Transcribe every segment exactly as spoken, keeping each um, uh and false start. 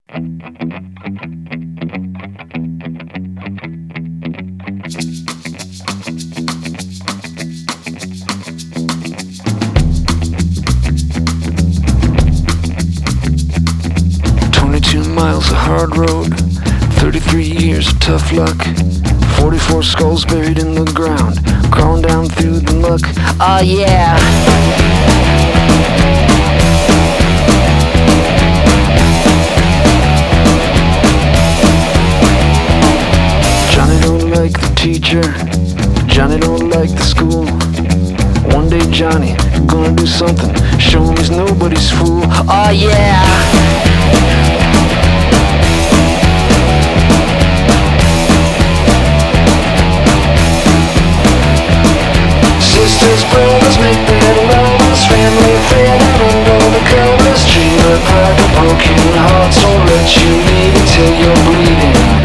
Twenty-two miles of hard road, thirty-three years of tough luck, forty-four skulls buried in the ground, crawling down through the muck. Oh yeah. Johnny don't like the teacher, Johnny don't like the school. One day Johnny gonna do something, show him he's nobody's fool. Oh yeah. Sisters, brothers, make better lovers, family fed out under the covers. Dream apart of broken hearts, don't let you leave until you're bleeding.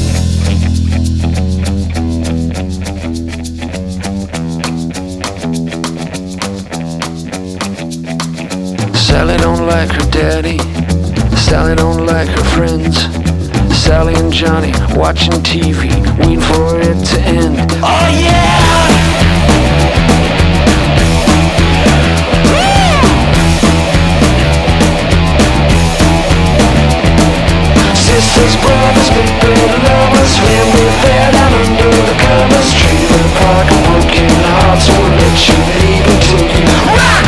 Sally don't like her daddy, Sally don't like her friends. Sally and Johnny watching T V, waiting for it to end. Oh yeah! Sisters, brothers, big better lovers, family fed out under the covers. Treated apart of broken hearts, won't let you leave until you rock!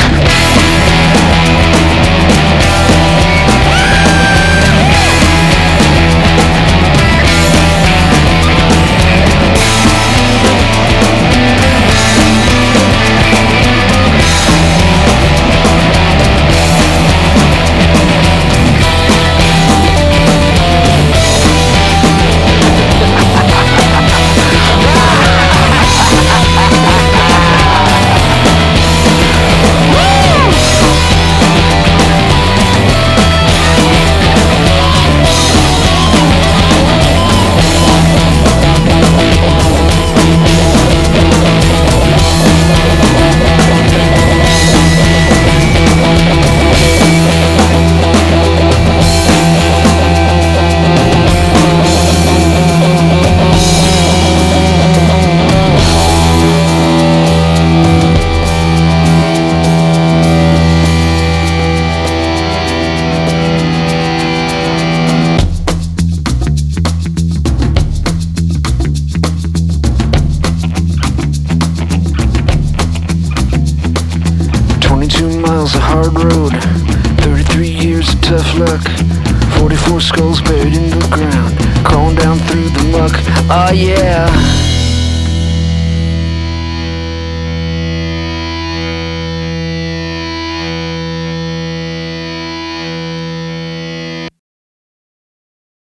Twenty-two miles of hard road, thirty-three years of tough luck, forty-four skulls buried in the ground, crawling down through the muck. Oh yeah.